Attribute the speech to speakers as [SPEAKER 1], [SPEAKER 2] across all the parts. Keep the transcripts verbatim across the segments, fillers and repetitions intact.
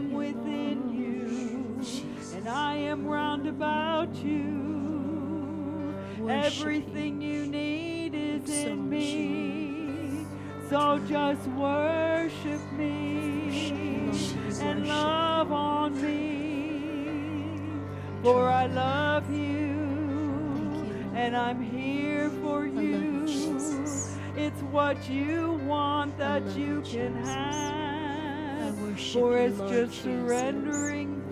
[SPEAKER 1] am within you, and I am round about you. Everything you need is in me, so just worship me and love on me, for I love you and I'm here for you. It's what you want that you can have, for it's just surrendering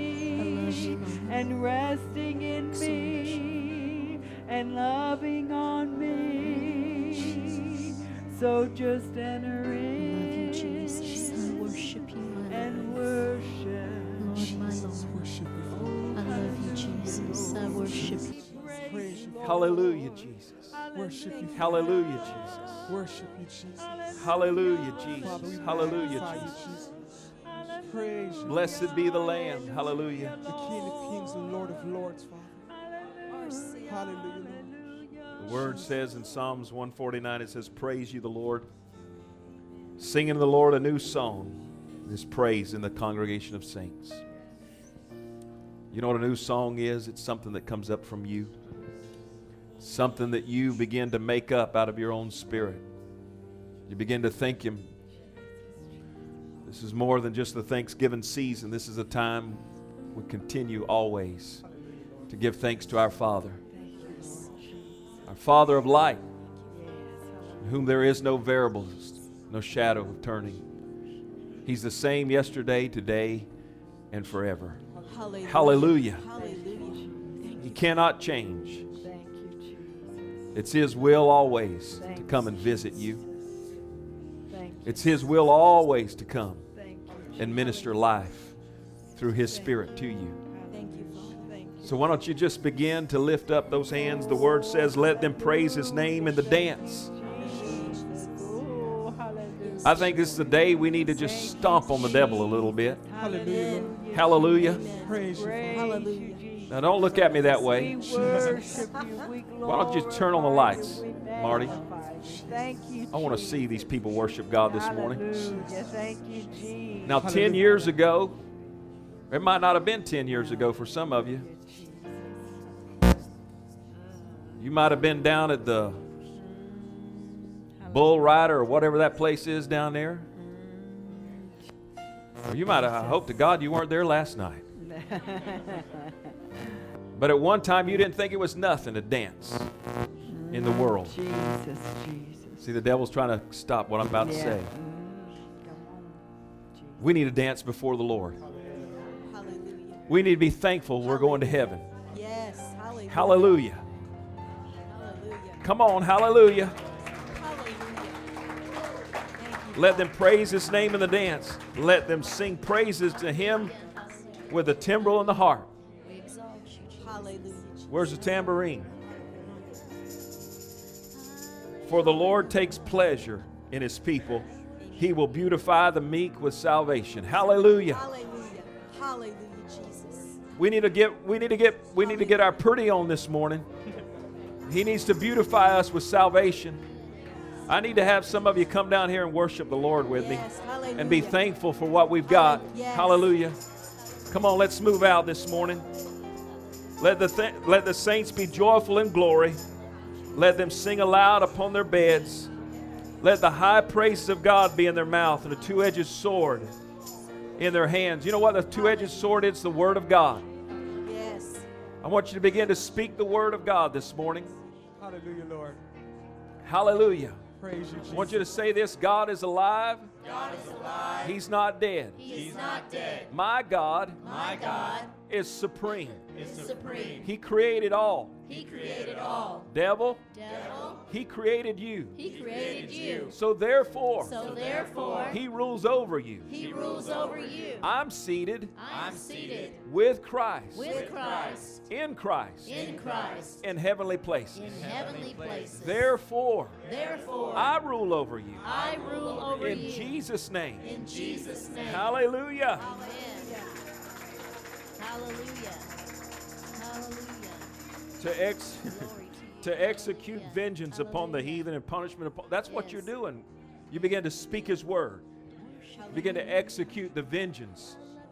[SPEAKER 1] me and resting in me and loving on me. So just enter in and worship and worship.
[SPEAKER 2] Lord, my Lord, I love you, Jesus. I worship you.
[SPEAKER 3] Praise you.
[SPEAKER 4] Hallelujah, Jesus.
[SPEAKER 3] Worship you.
[SPEAKER 4] Hallelujah, Jesus.
[SPEAKER 3] Worship you, Jesus.
[SPEAKER 4] Hallelujah,
[SPEAKER 3] Father, we
[SPEAKER 4] Jesus. Hallelujah,
[SPEAKER 3] magnify you,
[SPEAKER 4] Jesus.
[SPEAKER 3] Praise you.
[SPEAKER 4] Blessed be the Lamb. Hallelujah.
[SPEAKER 3] The King of Kings and Lord of Lords, Father. Hallelujah, Lord.
[SPEAKER 4] The word says in Psalms one forty-nine, it says, praise you, the Lord. Singing to the Lord a new song is praise in the congregation of saints. You know what a new song is? It's something that comes up from you. Something that you begin to make up out of your own spirit. You begin to thank Him. This is more than just the Thanksgiving season. This is a time we continue always to give thanks to our Father. Our Father of light, in whom there is no variables, no shadow of turning. He's the same yesterday, today, and forever.
[SPEAKER 2] Hallelujah.
[SPEAKER 4] Hallelujah.
[SPEAKER 2] Hallelujah.
[SPEAKER 4] He cannot change. It's His will always to come and visit you. It's His will always to come and minister life through His Spirit to you.
[SPEAKER 2] Thank you, Father.
[SPEAKER 4] So why don't you just begin to lift up those hands? The Word says, let them praise His name in the dance. I think this is the day we need to just stomp on the devil a little bit.
[SPEAKER 3] Hallelujah.
[SPEAKER 4] Hallelujah.
[SPEAKER 3] Praise you.
[SPEAKER 2] Hallelujah.
[SPEAKER 4] Now don't look at me that way.
[SPEAKER 1] Why
[SPEAKER 4] Why don't you turn on the lights, Marty?
[SPEAKER 1] Thank you.
[SPEAKER 4] I want to see these people worship God this morning.
[SPEAKER 1] Hallelujah. Thank you, Jesus.
[SPEAKER 4] Now, ten years ago, it might not have been ten years ago for some of you. You might have been down at the Bull Rider or whatever that place is down there. Or you might have, I hope to God you weren't there last night. But at one time you didn't think it was nothing to dance in the world.
[SPEAKER 1] Jesus, Jesus.
[SPEAKER 4] See, the devil's trying to stop what I'm about to
[SPEAKER 1] Yeah.
[SPEAKER 4] say. We need to dance before the Lord.
[SPEAKER 2] Hallelujah.
[SPEAKER 4] We need to be thankful we're going to heaven.
[SPEAKER 2] Yes. Hallelujah.
[SPEAKER 4] Hallelujah.
[SPEAKER 2] Hallelujah.
[SPEAKER 4] Come on, hallelujah.
[SPEAKER 2] Hallelujah. Thank you.
[SPEAKER 4] Let them praise His name in the dance. Let them sing praises to Him with the timbrel and the harp.
[SPEAKER 2] We exalt you, Jesus. Hallelujah.
[SPEAKER 4] Where's the tambourine? For the Lord takes pleasure in His people. He will beautify the meek with salvation. Hallelujah.
[SPEAKER 2] Hallelujah. Hallelujah, Jesus.
[SPEAKER 4] We need to get we need to get we need to get our pretty on this morning. He needs to beautify us with salvation. I need to have some of you come down here and worship the Lord with me
[SPEAKER 2] Yes. Hallelujah.
[SPEAKER 4] and be thankful for what we've got.
[SPEAKER 2] Yes.
[SPEAKER 4] Hallelujah. Come on, let's move out this morning. Let the th- let the saints be joyful in glory. Let them sing aloud upon their beds. Let the high praises of God be in their mouth and a two-edged sword in their hands. You know what the two-edged sword is? The Word of God.
[SPEAKER 2] Yes.
[SPEAKER 4] I want you to begin to speak the Word of God this morning.
[SPEAKER 3] Hallelujah, Lord.
[SPEAKER 4] Hallelujah.
[SPEAKER 3] Praise you, Jesus.
[SPEAKER 4] I want you to say this: God is alive.
[SPEAKER 5] God is alive.
[SPEAKER 4] He's not dead.
[SPEAKER 5] He's not dead.
[SPEAKER 4] My God
[SPEAKER 5] My God
[SPEAKER 4] is supreme.
[SPEAKER 5] is supreme.
[SPEAKER 4] He created all.
[SPEAKER 5] He created all.
[SPEAKER 4] Devil,
[SPEAKER 2] Devil,
[SPEAKER 4] He created you.
[SPEAKER 2] He created you.
[SPEAKER 4] So therefore,
[SPEAKER 2] So therefore,
[SPEAKER 4] He rules over you.
[SPEAKER 2] He rules over you.
[SPEAKER 4] I'm seated
[SPEAKER 2] I'm seated
[SPEAKER 4] with Christ,
[SPEAKER 2] with Christ,
[SPEAKER 4] in Christ,
[SPEAKER 2] in Christ,
[SPEAKER 4] in heavenly places.
[SPEAKER 2] in heavenly places.
[SPEAKER 4] Therefore,
[SPEAKER 2] Therefore,
[SPEAKER 4] I rule over you.
[SPEAKER 2] I rule over
[SPEAKER 4] In
[SPEAKER 2] you.
[SPEAKER 4] Jesus' name.
[SPEAKER 2] In Jesus' name.
[SPEAKER 4] Hallelujah.
[SPEAKER 2] Amen. Hallelujah. Hallelujah.
[SPEAKER 4] To ex
[SPEAKER 2] Glory to you.
[SPEAKER 4] to execute
[SPEAKER 2] Hallelujah.
[SPEAKER 4] vengeance upon the
[SPEAKER 2] Hallelujah.
[SPEAKER 4] heathen and punishment upon. That's what you're
[SPEAKER 2] Yes.
[SPEAKER 4] doing. You begin to speak His word. Begin to execute the vengeance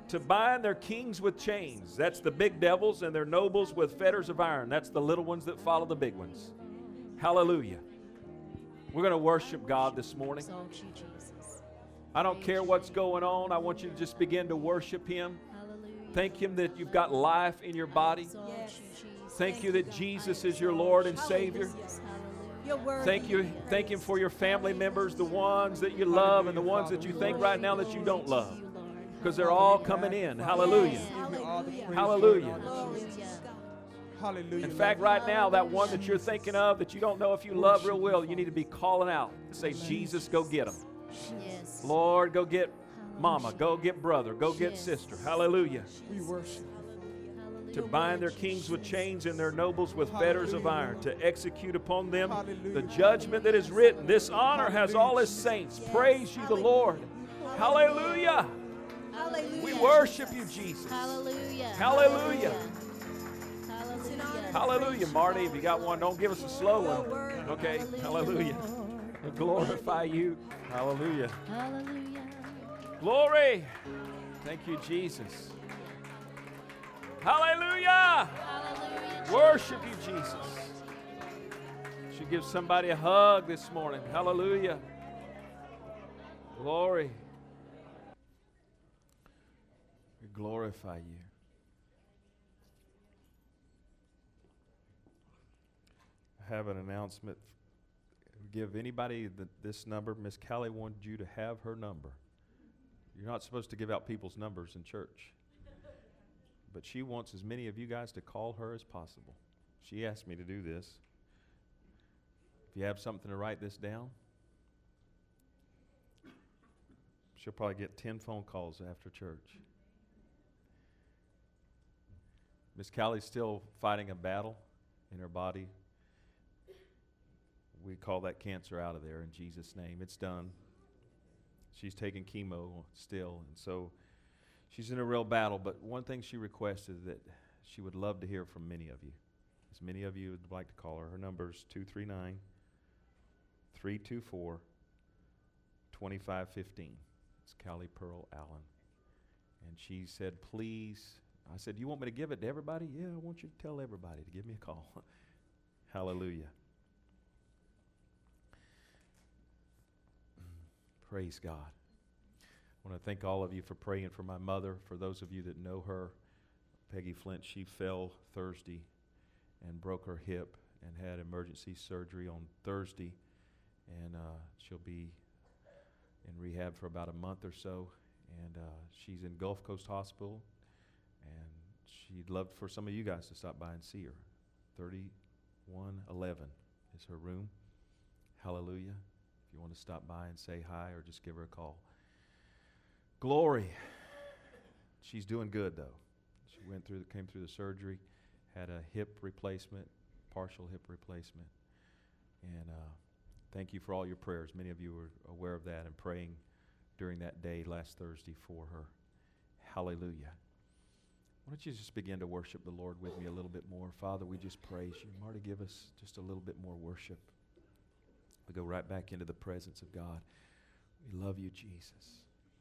[SPEAKER 4] to bind their kings with chains. That's the big devils, and their nobles with fetters of iron. That's the little ones that follow the big ones. Hallelujah. We're going to worship God this morning.
[SPEAKER 2] Exalt you, Jesus.
[SPEAKER 4] I don't care what's going on. I want you to just begin to worship Him.
[SPEAKER 2] Hallelujah.
[SPEAKER 4] Thank Him that you've got life in your body.
[SPEAKER 2] Exalt you, Jesus.
[SPEAKER 4] Thank you that Jesus is your Lord and Savior.
[SPEAKER 2] Yes, hallelujah.
[SPEAKER 5] You're worthy.
[SPEAKER 4] Thank you, thank Him for your family members, the ones that you love and the ones that you think right now that you don't love. Because they're all coming in. Hallelujah.
[SPEAKER 3] Give you all the praise,
[SPEAKER 4] Hallelujah.
[SPEAKER 3] Lord Jesus. Hallelujah.
[SPEAKER 4] In fact, right now, that one that you're thinking of that you don't know if you love real well, you need to be calling out. Say, Jesus, go get them.
[SPEAKER 2] Yes.
[SPEAKER 4] Lord, go get mama. Go get brother. Go get sister. Hallelujah.
[SPEAKER 3] We worship.
[SPEAKER 4] To bind their kings with chains and their nobles with fetters of iron, to execute upon them the judgment that is written. This honor has all His saints. Praise you, the Lord. Hallelujah.
[SPEAKER 5] Hallelujah.
[SPEAKER 4] We worship you, Jesus.
[SPEAKER 2] Hallelujah.
[SPEAKER 4] Hallelujah.
[SPEAKER 2] Hallelujah.
[SPEAKER 4] Hallelujah. Marty, if you got one, don't give us a slow one. Okay. Hallelujah. We glorify you. Hallelujah.
[SPEAKER 2] Hallelujah.
[SPEAKER 4] Glory. Thank you, Jesus. Hallelujah.
[SPEAKER 2] Hallelujah.
[SPEAKER 4] Worship you, Jesus. Should give somebody a hug this morning. Hallelujah. Glory. We glorify you. I have an announcement. Give anybody the, this number. Miss Callie wanted you to have her number. You're not supposed to give out people's numbers in church. But she wants as many of you guys to call her as possible. She asked me to do this. If you have something to write this down, she'll probably get ten phone calls after church. Miss Callie's still fighting a battle in her body. We call that cancer out of there in Jesus' name. It's done. She's taking chemo still, and so she's in a real battle, but one thing she requested that she would love to hear from many of you. As many of you would like to call her. Her number is two three nine, three two four, two five one five. It's Callie Pearl Allen. And she said, please. I said, you want me to give it to everybody? Yeah, I want you to tell everybody to give me a call. Hallelujah. Praise God. I want to thank all of you for praying for my mother. For those of you that know her, Peggy Flint, she fell Thursday and broke her hip and had emergency surgery on Thursday. And uh, she'll be in rehab for about a month or so. And uh, she's in Gulf Coast Hospital. And she'd love for some of you guys to stop by and see her. thirty-one eleven is her room. Hallelujah. If you want to stop by and say hi or just give her a call. Glory. She's doing good, though. She went through, the, came through the surgery, had a hip replacement, partial hip replacement. And uh, thank you for all your prayers. Many of you were aware of that and praying during that day last Thursday for her. Hallelujah. Why don't you just begin to worship the Lord with me a little bit more? Father, we just praise you. Marty, give us just a little bit more worship. We go right back into the presence of God. We love you, Jesus.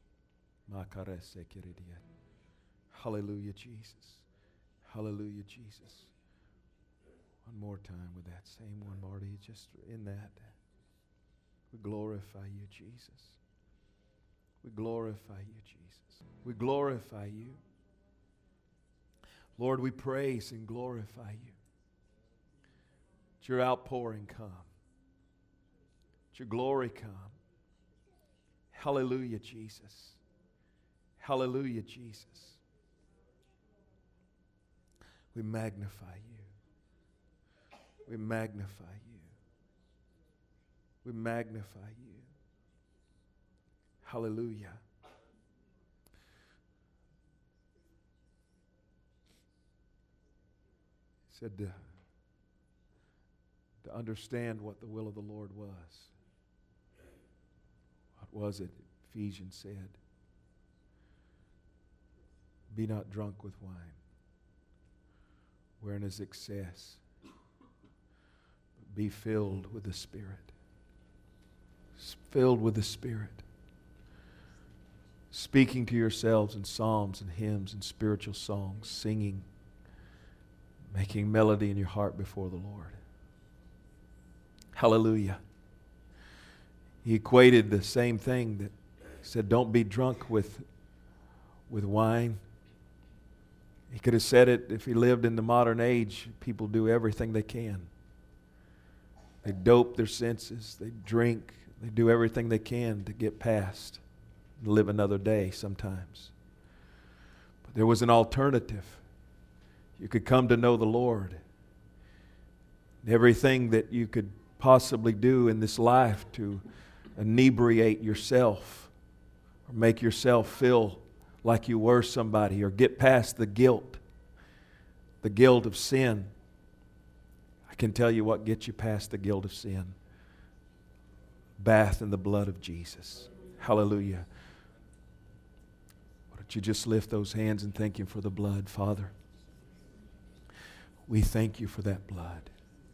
[SPEAKER 4] Hallelujah, Jesus. Hallelujah, Jesus. One more time with that same one, Marty, just in that. We glorify you, Jesus. We glorify you, Jesus. We glorify you. Lord, we praise and glorify you. Let your outpouring come. Let your glory come. Hallelujah, Jesus. Hallelujah, Jesus. We magnify you. We magnify you. We magnify you. Hallelujah. He said to, to understand what the will of the Lord was. What was it? Ephesians said, be not drunk with wine, wherein is excess, but be filled with the Spirit. Filled with the Spirit. speaking to yourselves in psalms and hymns and spiritual songs, singing, making melody in your heart before the Lord. Hallelujah. He equated the same thing, that he said, don't be drunk with, with wine. He could have said it if he lived in the modern age. People do everything they can. They dope their senses. They drink. They do everything they can to get past and live another day sometimes. But there was an alternative. You could come to know the Lord. Everything that you could possibly do in this life to inebriate yourself or make yourself feel like you were somebody or get past the guilt, the guilt of sin. I can tell you what gets you past the guilt of sin. Bath in the blood of Jesus. Hallelujah. Why don't you just lift those hands and thank Him for the blood, Father? We thank You for that blood.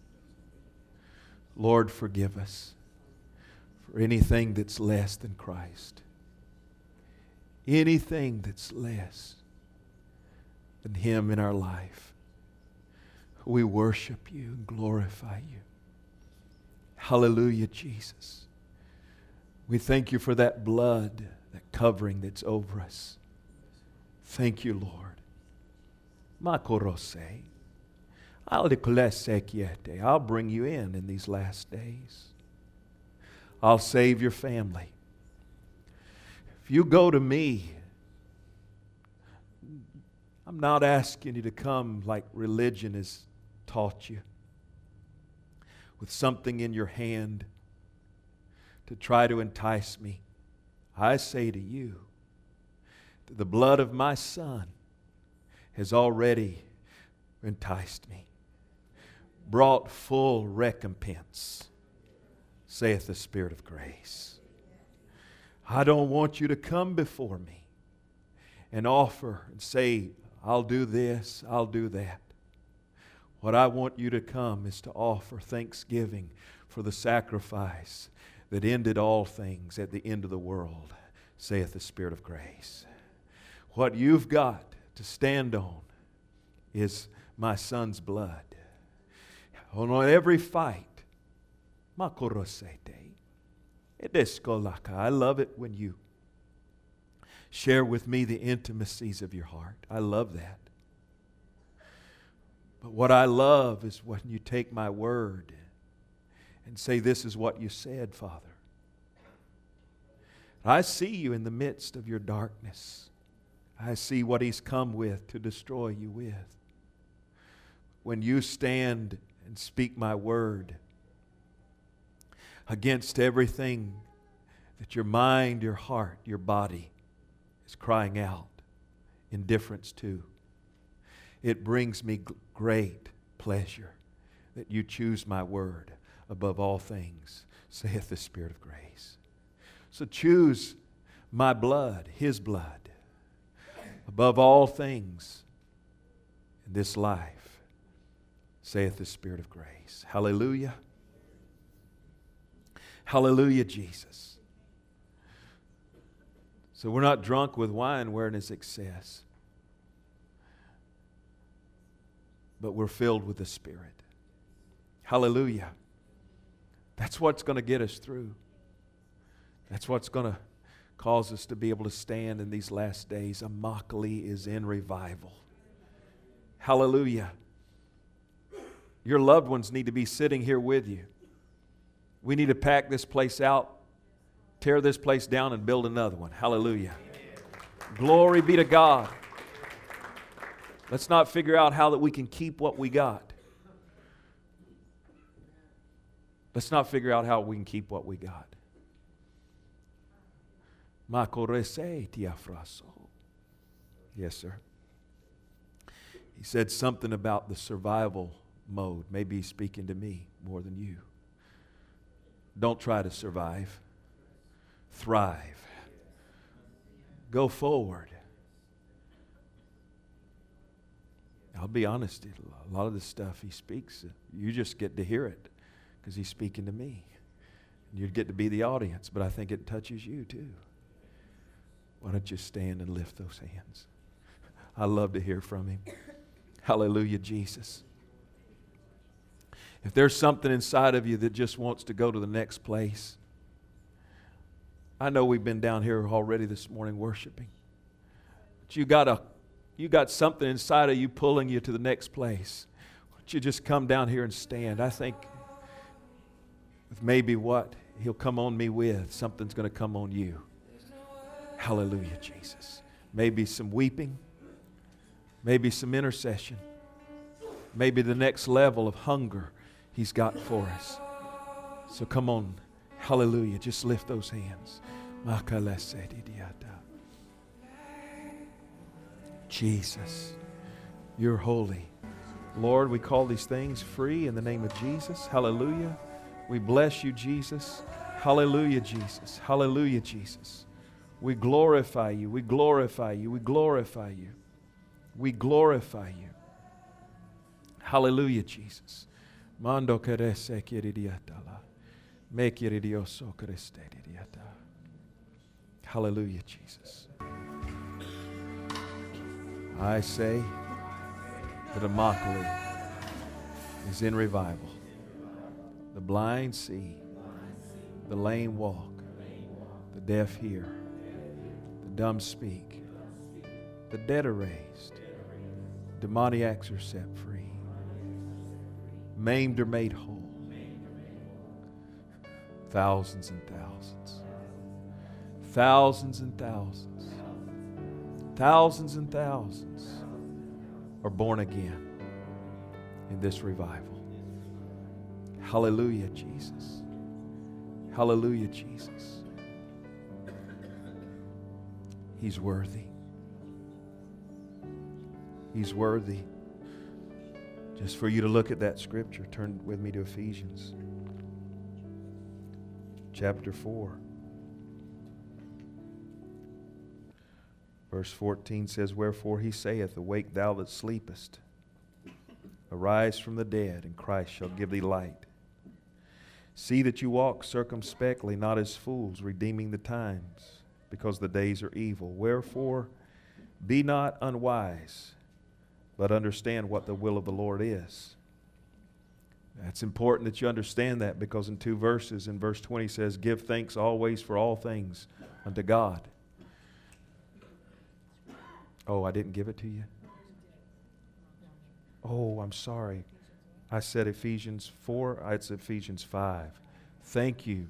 [SPEAKER 4] Lord, forgive us for anything that's less than Christ. Anything that's less than Him in our life. We worship You and glorify You. Hallelujah, Jesus. We thank You for that blood, that covering that's over us. Thank You, Lord. Makorose. I'll I'll bring you in in these last days. I'll save your family. If you go to me, I'm not asking you to come like religion has taught you, with something in your hand to try to entice me. I say to you that the blood of my Son has already enticed me, brought full recompense, saith the Spirit of grace. I don't want you to come before me and offer and say, I'll do this, I'll do that. What I want you to come is to offer thanksgiving for the sacrifice that ended all things at the end of the world, saith the Spirit of grace. What you've got to stand on is my Son's blood. On every fight, I love it when you share with me the intimacies of your heart. I love that. But what I love is when you take my word and say, this is what you said, Father. I see you in the midst of your darkness. I see what He's come with to destroy you with. When you stand and speak my word against everything that your mind, your heart, your body is crying out indifference to, it brings me great pleasure that you choose my word above all things, saith the Spirit of grace. So choose my blood, His blood, above all things in this life, saith the Spirit of grace. Hallelujah. Hallelujah, Jesus. So we're not drunk with wine wherein is excess, but we're filled with the Spirit. Hallelujah. That's what's going to get us through. That's what's going to cause us to be able to stand in these last days. Immokalee is in revival. Hallelujah. Your loved ones need to be sitting here with you. We need to pack this place out, tear this place down, and build another one. Hallelujah. Glory be to God. Let's not figure out how that we can keep what we got. Let's not figure out how we can keep what we got. Yes, sir. He said something about the survival mode. Maybe he's speaking to me more than you. Don't try to survive. Thrive. Go forward. I'll be honest, a lot of the stuff he speaks, you just get to hear it because he's speaking to me. And you'd get to be the audience, but I think it touches you too. Why don't you stand and lift those hands? I love to hear from Him. Hallelujah, Jesus. If there's something inside of you that just wants to go to the next place, I know we've been down here already this morning worshiping. But you got a, you got something inside of you pulling you to the next place. Why don't you just come down here and stand? I think with maybe what He'll come on me with, something's going to come on you. Hallelujah, Jesus. Maybe some weeping. Maybe some intercession. Maybe the next level of hunger He's got for us. So come on. Hallelujah. Just lift those hands. Jesus, You're holy. Lord, we call these things free in the name of Jesus. Hallelujah. We bless You, Jesus. Hallelujah, Jesus. Hallelujah, Jesus. We glorify You. We glorify You. We glorify You. We glorify You. Hallelujah, Jesus. Mando kerese kiridiatala. Me kiridioso kerestediata. Hallelujah, Jesus. I say that Immokalee is in revival. The blind see, the lame walk, the deaf hear, the dumb speak, the dead are raised, demoniacs are set free, maimed are made whole. Thousands and thousands, thousands and thousands, thousands and thousands are born again in this revival. Hallelujah, Jesus. Hallelujah, Jesus. He's worthy. He's worthy. Just for you to look at that scripture, turn with me to Ephesians chapter four. Verse fourteen says, Wherefore He saith, Awake thou that sleepest, arise from the dead, and Christ shall give thee light. See that you walk circumspectly, not as fools, redeeming the times, because the days are evil. Wherefore, be not unwise, but understand what the will of the Lord is. It's important that you understand that, because in two verses, in verse twenty says, Give thanks always for all things unto God. Oh, I didn't give it to you? Oh, I'm sorry. I said Ephesians four. It's Ephesians five. Thank you.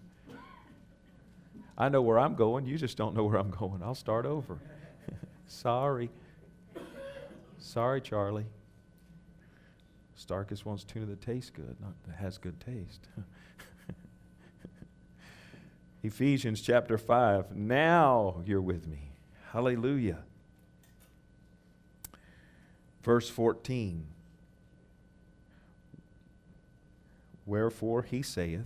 [SPEAKER 4] I know where I'm going. You just don't know where I'm going. I'll start over. Sorry. Sorry, Charlie. Starkist wants tuna that tastes good, not that has good taste. Ephesians chapter five. Now you're with me. Hallelujah. Verse fourteen. Wherefore He saith,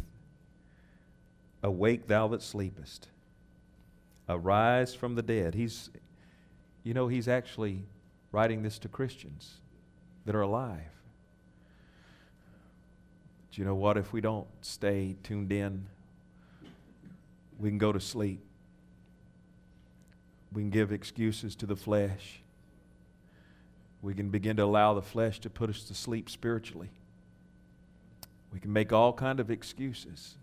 [SPEAKER 4] Awake thou that sleepest, arise from the dead. He's, you know, He's actually writing this to Christians that are alive. But you know what? If we don't stay tuned in, we can go to sleep. We can give excuses to the flesh. We can begin to allow the flesh to put us to sleep spiritually. We can make all kind of excuses.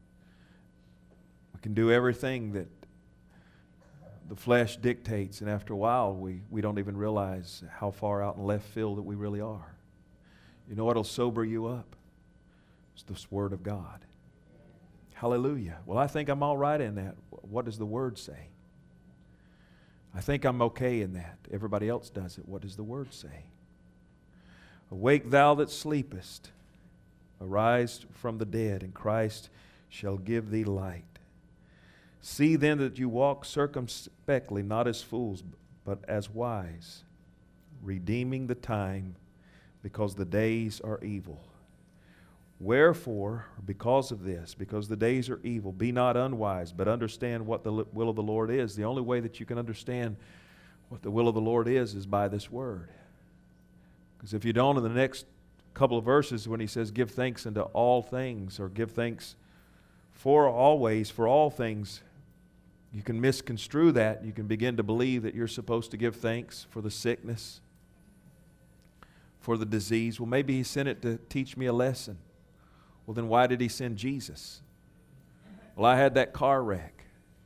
[SPEAKER 4] We can do everything that the flesh dictates, and after a while we, we don't even realize how far out in left field that we really are. You know what'll sober you up? It's this Word of God. Hallelujah. Well, I think I'm all right in that. What does the Word say? I think I'm okay in that. Everybody else does it. What does the Word say? Awake thou that sleepest, arise from the dead, and Christ shall give thee light. See then that you walk circumspectly, not as fools, but as wise, redeeming the time, because the days are evil. Wherefore, because of this, because the days are evil, be not unwise, but understand what the will of the Lord is. The only way that you can understand what the will of the Lord is is by this Word. Because if you don't, in the next couple of verses, when He says, Give thanks unto all things, or give thanks for always, for all things, you can misconstrue that. You can begin to believe that you're supposed to give thanks for the sickness, for the disease. Well, maybe He sent it to teach me a lesson. Well, then why did He send Jesus? Well, I had that car wreck.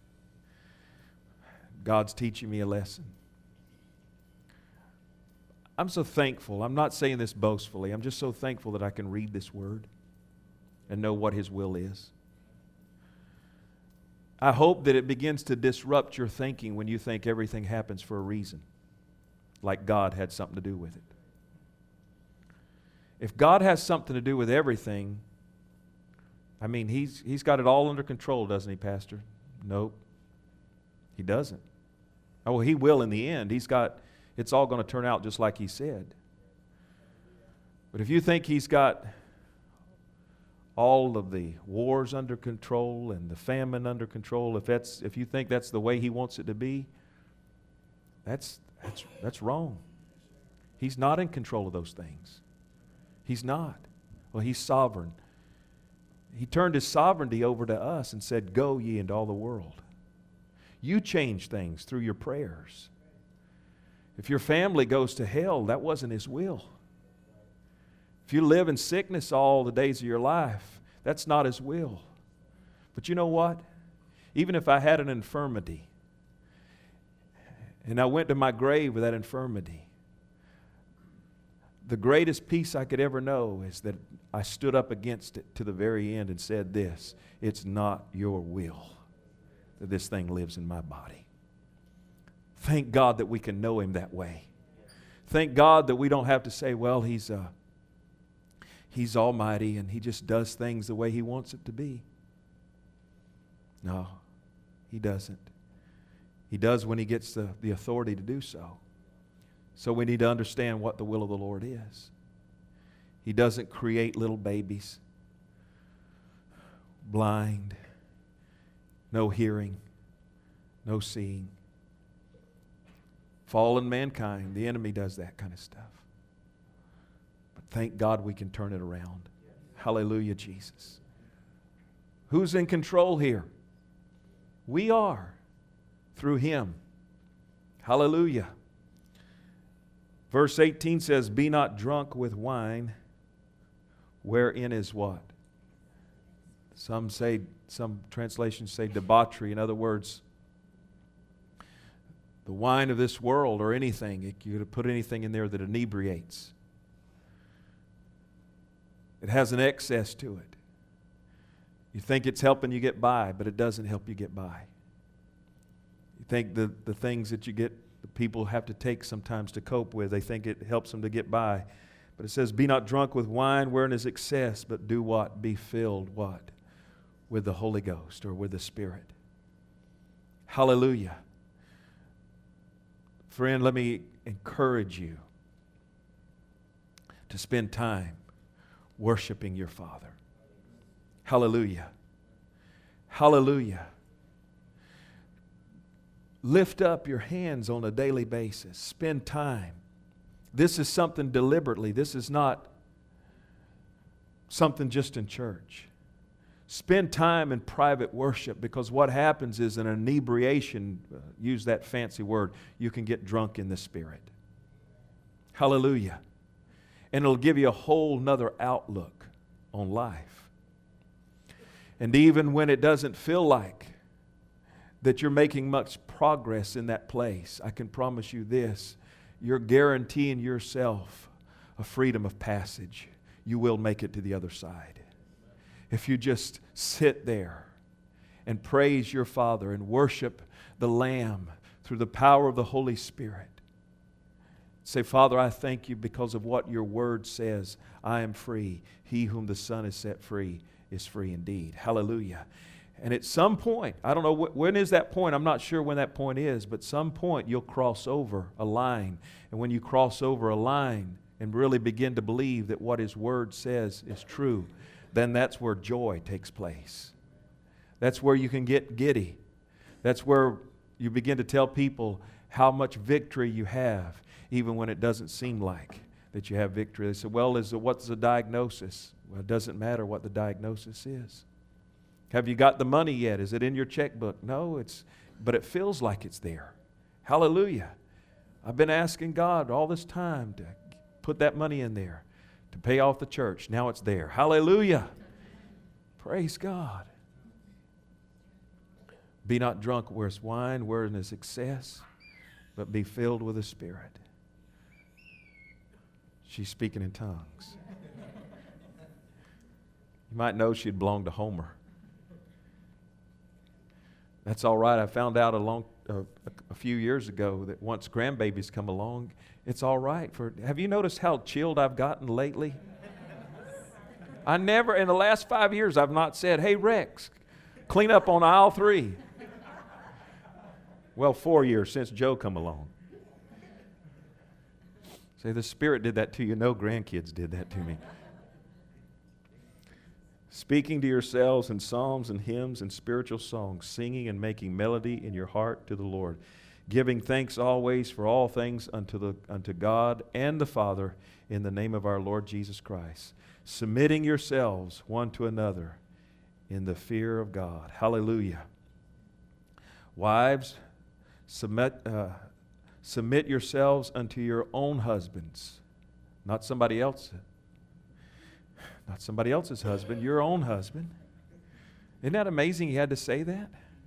[SPEAKER 4] God's teaching me a lesson. I'm so thankful. I'm not saying this boastfully. I'm just so thankful that I can read this Word and know what His will is. I hope that it begins to disrupt your thinking when you think everything happens for a reason, like God had something to do with it. If God has something to do with everything, I mean, He's He's got it all under control, doesn't He, Pastor? Nope. He doesn't. Oh, well, He will in the end. He's got, it's all going to turn out just like He said. But if you think He's got all of the wars under control and the famine under control, if that's if you think that's the way He wants it to be, that's that's that's wrong. He's not in control of those things. He's not. Well, He's sovereign. He turned His sovereignty over to us and said, "Go ye into all the world." You change things through your prayers. If your family goes to hell, that wasn't His will. If you live in sickness all the days of your life, that's not His will. But you know what? Even if I had an infirmity and I went to my grave with that infirmity, the greatest peace I could ever know is that I stood up against it to the very end and said this: it's not your will that this thing lives in my body. Thank God that we can know Him that way. Thank God that we don't have to say, well, He's uh, He's almighty and He just does things the way He wants it to be. No, He doesn't. He does when He gets the, the authority to do so. So we need to understand what the will of the Lord is. He doesn't create little babies, blind, no hearing, no seeing. Fallen mankind, the enemy does that kind of stuff. But thank God we can turn it around. Hallelujah, Jesus. Who's in control here? We are, through Him. Hallelujah. Verse eighteen says, "Be not drunk with wine, wherein is" what? Some say, some translations say debauchery. In other words, the wine of this world or anything, you could put anything in there that inebriates. It has an excess to it. You think it's helping you get by, but it doesn't help you get by. You think the, the things that you get, the people have to take sometimes to cope with, they think it helps them to get by. But it says, "Be not drunk with wine wherein is excess, but do what? Be filled," what? With the Holy Ghost or with the Spirit. Hallelujah. Friend, let me encourage you to spend time worshiping your Father. Hallelujah. Hallelujah. Lift up your hands on a daily basis. Spend time. This is something deliberately. This is not something just in church. Spend time in private worship, because what happens is an inebriation, uh, use that fancy word, you can get drunk in the Spirit. Hallelujah. And it'll give you a whole nother outlook on life. And even when it doesn't feel like that you're making much progress in that place, I can promise you this: you're guaranteeing yourself a freedom of passage. You will make it to the other side. If you just sit there and praise your Father and worship the Lamb through the power of the Holy Spirit. Say, "Father, I thank you because of what your word says. I am free. He whom the Son has set free is free indeed." Hallelujah. And at some point, I don't know wh- when is that point. I'm not sure when that point is, but some point you'll cross over a line. And when you cross over a line and really begin to believe that what His word says is true, then that's where joy takes place. That's where you can get giddy. That's where you begin to tell people how much victory you have, even when it doesn't seem like that you have victory. They say, "Well, is it, what's the diagnosis?" Well, it doesn't matter what the diagnosis is. Have you got the money yet? Is it in your checkbook? No, it's but it feels like it's there. Hallelujah. I've been asking God all this time to put that money in there to pay off the church. Now it's there. Hallelujah. Praise God. Be not drunk whereas wine, wherein is excess, but be filled with the Spirit. She's speaking in tongues. You might know she'd belonged to Homer. That's all right. I found out a long, uh, a few years ago that once grandbabies come along, it's all right. For have you noticed how chilled I've gotten lately? I never, in the last five years, I've not said, "Hey Rex, clean up on aisle three." Well, four years since Joe come along. Say, the Spirit did that to you. No, grandkids did that to me. Speaking to yourselves in psalms and hymns and spiritual songs, singing and making melody in your heart to the Lord, giving thanks always for all things unto the unto God and the Father in the name of our Lord Jesus Christ, submitting yourselves one to another in the fear of God. Hallelujah. Wives, submit, uh, submit yourselves unto your own husbands, not somebody else. Not somebody else's husband, your own husband. Isn't that amazing he had to say that?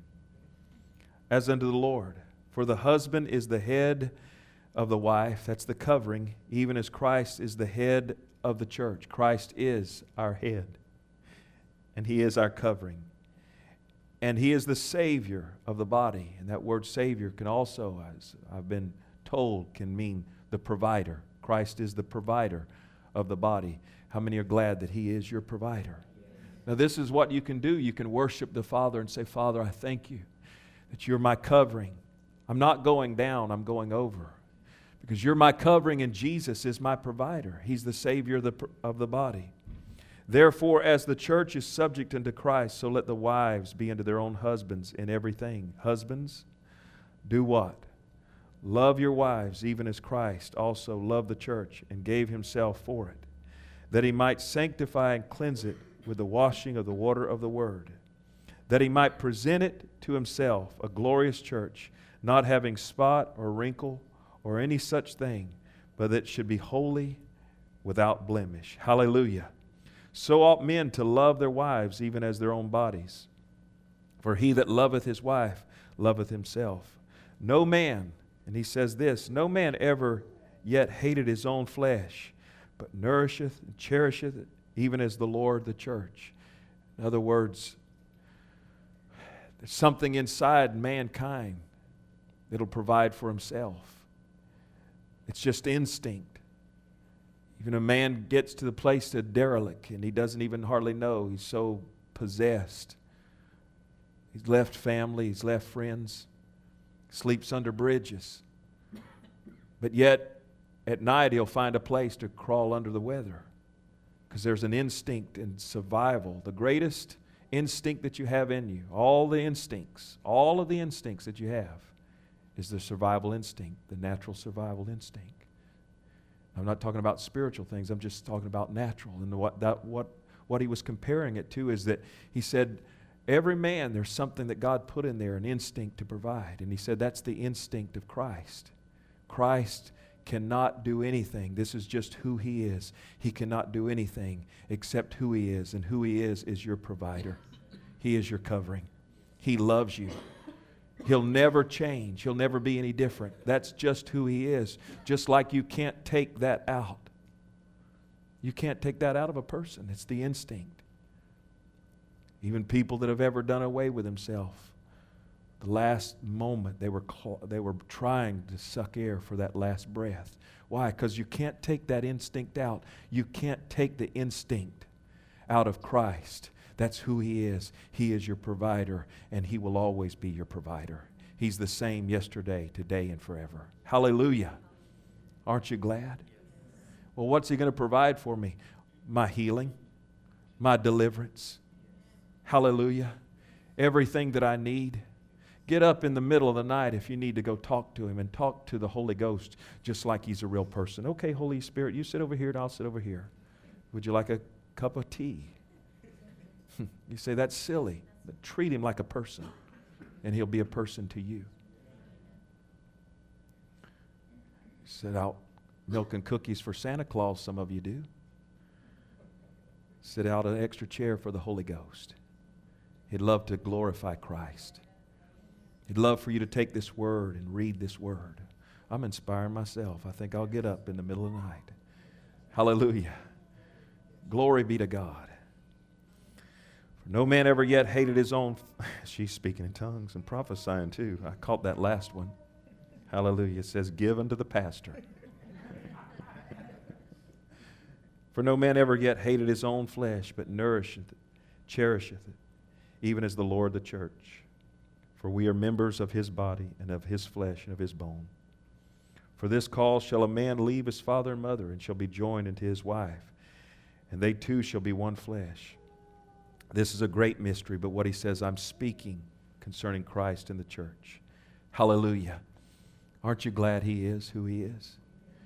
[SPEAKER 4] As unto the Lord. For the husband is the head of the wife. That's the covering. Even as Christ is the head of the church. Christ is our head. And He is our covering. And He is the Savior of the body. And that word Savior can also, as I've been told, can mean the provider. Christ is the provider of the body. How many are glad that He is your provider? Now this is what you can do. You can worship the Father and say, Father, I thank You that You're my covering. I'm not going down, I'm going over. Because You're my covering and Jesus is my provider. He's the Savior of the, of the body. Therefore, as the church is subject unto Christ, so let the wives be unto their own husbands in everything. Husbands, do what? Love your wives, even as Christ also loved the church and gave Himself for it, that He might sanctify and cleanse it with the washing of the water of the Word, that He might present it to Himself, a glorious church, not having spot or wrinkle or any such thing, but that it should be holy, without blemish. Hallelujah. So ought men to love their wives even as their own bodies. For he that loveth his wife loveth himself. No man, and he says this, no man ever yet hated his own flesh, but nourisheth and cherisheth it, even as the Lord the church. In other words, there's something inside mankind that'll provide for himself. It's just instinct. Even a man gets to the place to derelict and he doesn't even hardly know. He's so possessed. He's left family, he's left friends, sleeps under bridges. But yet, at night he'll find a place to crawl under the weather because there's an instinct in survival. The greatest instinct that you have in you, all the instincts, all of the instincts that you have is the survival instinct, the natural survival instinct. I'm not talking about spiritual things. I'm just talking about natural. And what that what what he was comparing it to is that he said, every man, there's something that God put in there, an instinct to provide. And he said that's the instinct of Christ. Christ cannot do anything. This is just who He is. He cannot do anything except who He is. And who He is is your provider. He is your covering. He loves you. He'll never change. He'll never be any different. That's just who He is. Just like you can't take that out. You can't take that out of a person. It's the instinct. Even people that have ever done away with themselves, the last moment they were cl- they were trying to suck air for that last breath. Why? Because you can't take that instinct out. You can't take the instinct out of Christ. That's who He is. He is your provider, and He will always be your provider. He's the same yesterday, today, and forever. Hallelujah. Aren't you glad? Well, what's He going to provide for me? My healing, my deliverance. Hallelujah. Everything that I need. Get up in the middle of the night if you need to go talk to Him and talk to the Holy Ghost just like He's a real person. Okay, Holy Spirit, you sit over here and I'll sit over here. Would you like a cup of tea? You say, that's silly, but treat Him like a person. and He'll be a person to you. Set out milk and cookies for Santa Claus, some of you do. Sit out an extra chair for the Holy Ghost. He'd love to glorify Christ. He'd love for you to take this word and read this word. I'm inspiring myself. I think I'll get up in the middle of the night. Hallelujah. Glory be to God. For no man ever yet hated his own... She's speaking in tongues and prophesying too. I caught that last one. Hallelujah. It says, give unto the pastor. For no man ever yet hated his own flesh, but nourisheth it, cherisheth it, even as the Lord the church. For we are members of His body, and of His flesh, and of His bone. For this cause shall a man leave his father and mother, and shall be joined unto his wife, and they two shall be one flesh. This is a great mystery, but what he says, I'm speaking concerning Christ and the church. Hallelujah. Aren't you glad He is who He is?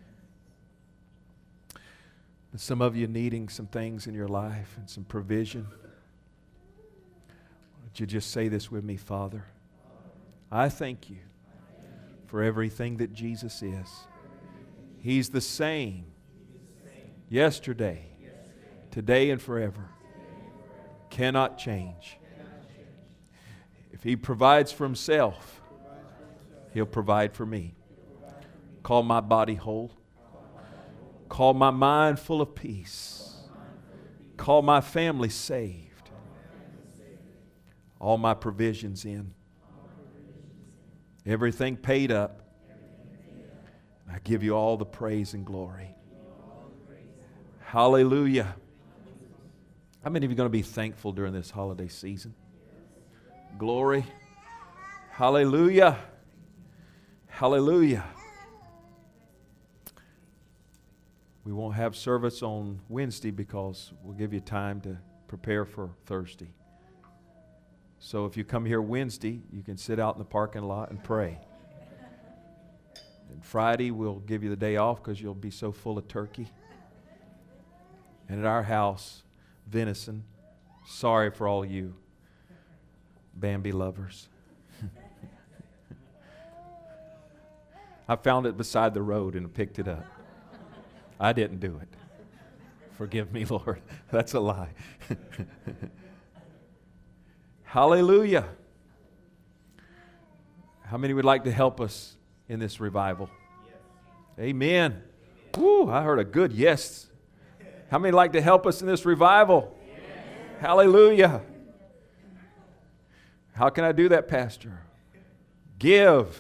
[SPEAKER 4] And some of you needing some things in your life and some provision. Would you just say this with me, Father? I thank You for everything that Jesus is. He's the same yesterday, today, and forever. Cannot change. If He provides for Himself, He'll provide for me. Call my body whole. Call my mind full of peace. Call my family saved. All my provisions in. Everything paid up. I give You all the praise and glory. Hallelujah. How many of you are going to be thankful during this holiday season? Glory. Hallelujah. Hallelujah. We won't have service on Wednesday because we'll give you time to prepare for Thursday. So if you come here Wednesday, you can sit out in the parking lot and pray. And Friday, we'll give you the day off because you'll be so full of turkey. And at our house, venison. Sorry for all you Bambi lovers. I found it beside the road and picked it up. I didn't do it. Forgive me, Lord. That's a lie. Hallelujah. How many would like to help us in this revival? Yes. Amen. Woo, I heard a good yes. How many would like to help us in this revival? Yes. Hallelujah. How can I do that, Pastor? Give.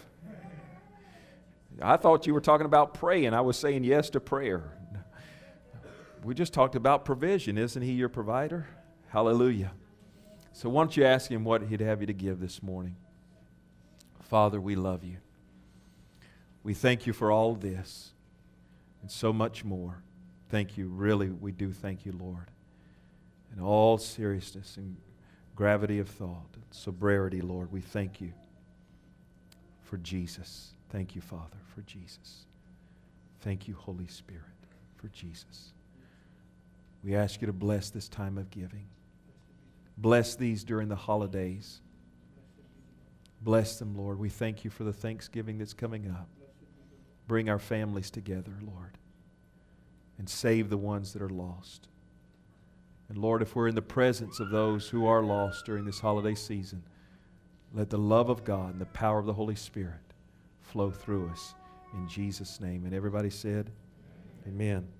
[SPEAKER 4] I thought you were talking about praying. I was saying yes to prayer. We just talked about provision. Isn't He your provider? Hallelujah. So why don't you ask Him what He'd have you to give this morning? Father, we love You. We thank You for all this and so much more. Thank You. Really, we do thank You, Lord. In all seriousness and gravity of thought and sobriety, Lord, we thank You for Jesus. Thank You, Father, for Jesus. Thank You, Holy Spirit, for Jesus. We ask You to bless this time of giving. Bless these during the holidays. Bless them, Lord. We thank You for the Thanksgiving that's coming up. Bring our families together, Lord, and save the ones that are lost. And Lord, if we're in the presence of those who are lost during this holiday season, let the love of God and the power of the Holy Spirit flow through us in Jesus' name. And everybody said, amen.